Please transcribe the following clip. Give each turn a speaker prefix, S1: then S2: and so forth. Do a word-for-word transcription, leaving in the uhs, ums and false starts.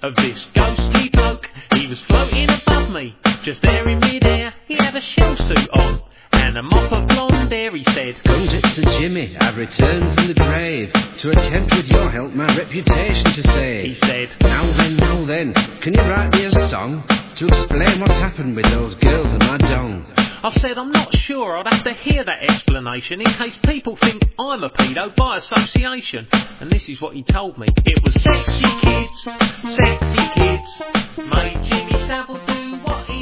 S1: of this ghostly bloke. He was floating above me, just there in midair. He had a shell suit on and a mop of blonde hair. He said,
S2: "Comes it to Jimmy, I've returned from the grave to attempt with your help my reputation to save."
S1: He said,
S2: "Now then, now then, can you write me a song to explain what's happened with those girls and my dong?"
S1: I said, "I'm not sure, I'd have to hear that explanation in case people think I'm a pedo by association." And this is what he told me. It was sexy kids, sexy kids, made Jimmy Savile do what he